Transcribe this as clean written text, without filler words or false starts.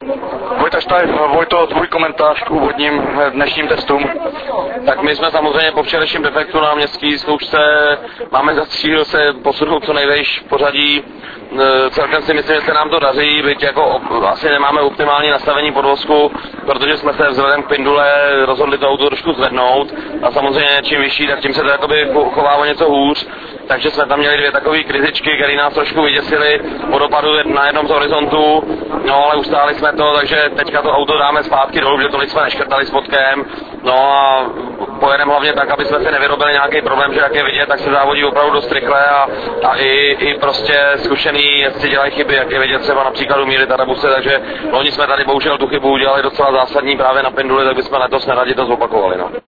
Vojto, tvůj komentář k úvodním dnešním testům. Tak my jsme samozřejmě po včerejším defektu na městský zkoušce máme za cíl se posunout co nejvejš v pořadí. Celkem si myslím, že se nám to daří, byť jako asi nemáme optimální nastavení podvozku, protože jsme se vzhledem k Pindule rozhodli to auto trošku zvednout a samozřejmě čím vyšší, tak tím se to jakoby chová o něco hůř. Takže jsme tam měli dvě takové krizičky, které nás trošku vyděsily po dopadu na jednom z horizontů, no ale ustáli jsme to, takže teďka to auto dáme zpátky dolů, že tolik jsme neškrtali s podkem, no a pojedeme hlavně tak, aby jsme si nevyrobili nějaký problém, že jak je vidět, tak se závodí opravdu dost rychle a i prostě zkušený jezdci dělají chyby, jak je vidět třeba například u Míry Tarabuse, takže loni jsme tady bohužel tu chybu udělali docela zásadní právě na Pinduli, tak bychom letos neradi to zopakovali. No.